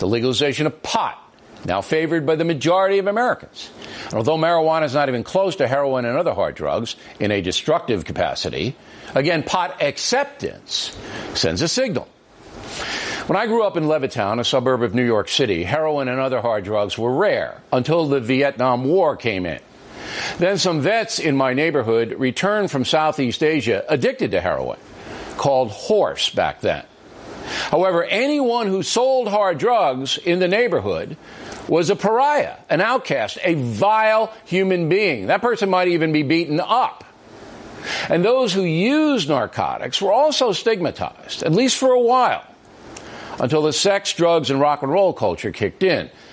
the legalization of pot, now favored by the majority of Americans. And although marijuana is not even close to heroin and other hard drugs in a destructive capacity, again, pot acceptance sends a signal. When I grew up in Levittown, a suburb of New York City, heroin and other hard drugs were rare until the Vietnam War came in. Then some vets in my neighborhood returned from Southeast Asia addicted to heroin, called horse back then. However, anyone who sold hard drugs in the neighborhood was a pariah, an outcast, a vile human being. That person might even be beaten up. And those who used narcotics were also stigmatized, at least for a while, until the sex, drugs, and rock and roll culture kicked in.